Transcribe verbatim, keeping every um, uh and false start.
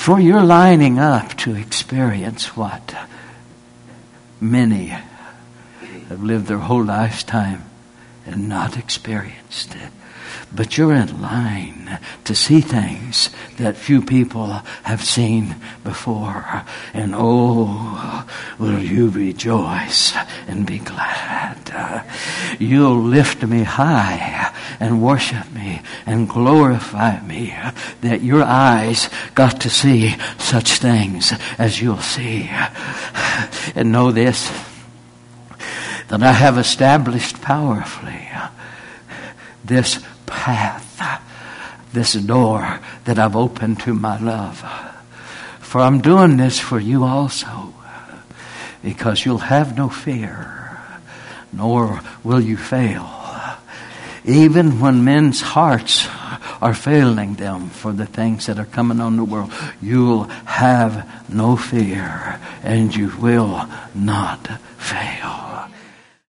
For you're lining up to experience what many have lived their whole lifetime and not experienced it. But you're in line to see things that few people have seen before. And oh, will you rejoice and be glad. Uh, you'll lift me high and worship me and glorify me, uh, that your eyes got to see such things as you'll see. And know this, that I have established powerfully uh, this path, this door that I've opened to my love. For I'm doing this for you also, because you'll have no fear, nor will you fail. Even when men's hearts are failing them for the things that are coming on the world, you'll have no fear, and you will not fail.